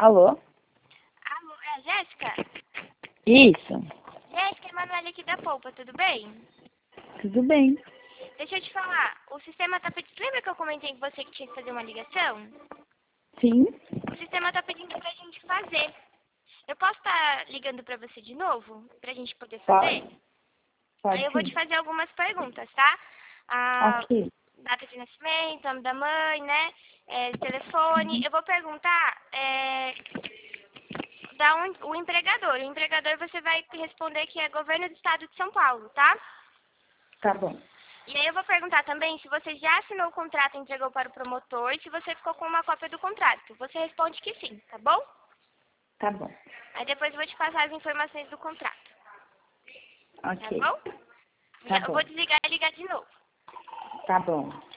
Alô? Alô, é a Jéssica? Isso. Jéssica, é Emanuele aqui da Polpa, tudo bem? Tudo bem. Deixa eu te falar, o sistema tá pedindo... Lembra que eu comentei com você que tinha que fazer uma ligação? Sim. O sistema tá pedindo pra gente fazer. Eu posso estar ligando pra você de novo? Pra gente poder fazer? Pode Aí eu vou te sim. fazer algumas perguntas, tá? A Ok. data de nascimento, nome da mãe, né? Telefone. Eu vou perguntar o empregador. O empregador você vai responder que é governo do estado de São Paulo, tá? Tá bom. E aí eu vou perguntar também se você já assinou o contrato e entregou para o promotor e se você ficou com uma cópia do contrato. Você responde que sim, tá bom? Tá bom. Aí depois eu vou te passar as informações do contrato, tá Ok. bom? Tá Eu bom. vou desligar e ligar de novo. Tá bom.